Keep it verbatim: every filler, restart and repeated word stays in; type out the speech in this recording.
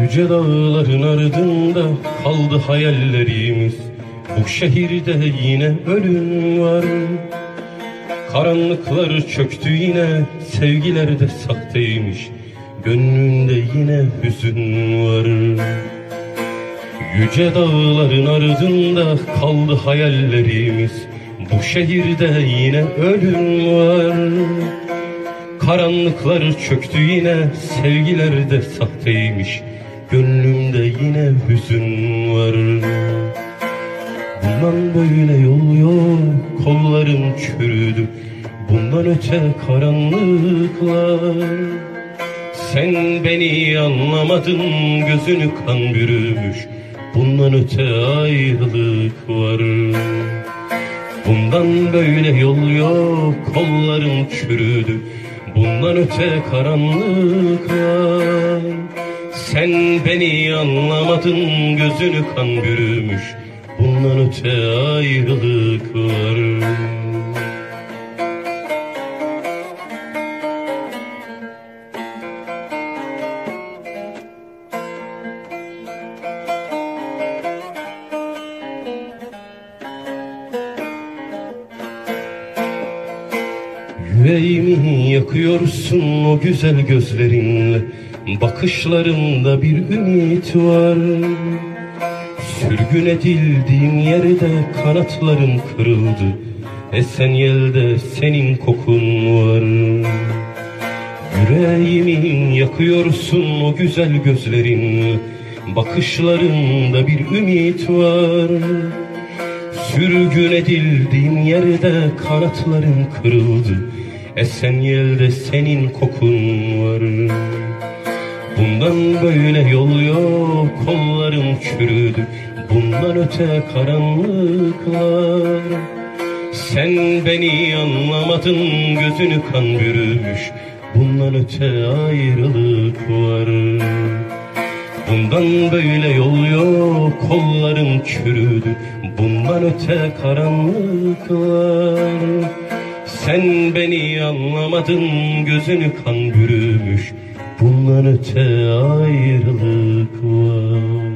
Yüce dağların ardında kaldı hayallerimiz. Bu şehirde yine ölüm var. Karanlıklar çöktü yine, sevgiler de sahteymiş. Gönlünde yine hüzün var. Yüce dağların ardında kaldı hayallerimiz. Bu şehirde yine ölüm var. Karanlıklar çöktü yine, sevgiler de sahteymiş. Gönlümde yine hüzün var. Bundan böyle yol yok, kollarım çürüdü. Bundan öte karanlıklar. Sen beni anlamadın, gözünü kan bürümüş. Bundan öte ayrılık var. Bundan böyle yol yok, kollarım çürüdü. Bundan öte karanlıklar. Sen beni anlamadın, gözünü kan bürümüş. Bundan öte ayrılık var. Yüreğimi yakıyorsun o güzel gözlerinle. Bakışlarında bir ümit var. Sürgün edildiğim yerde kanatlarım kırıldı. Esen yelde senin kokun var. Yüreğimi yakıyorsun o güzel gözlerinle. Bakışlarında bir ümit var. Sürgün edildiğim yerde kanatlarım kırıldı. Esen yelde senin kokun var. Bundan böyle yol yok, kollarım çürüdü. Bundan öte karanlıklar. Sen beni anlamadın, gözünü kan bürümüş. Bundan öte ayrılık var. Bundan böyle yol yok, kollarım çürüdü. Bundan öte karanlıklar. Sen beni anlamadın, gözünü kan bürümüş. Bundan öte ayrılık var.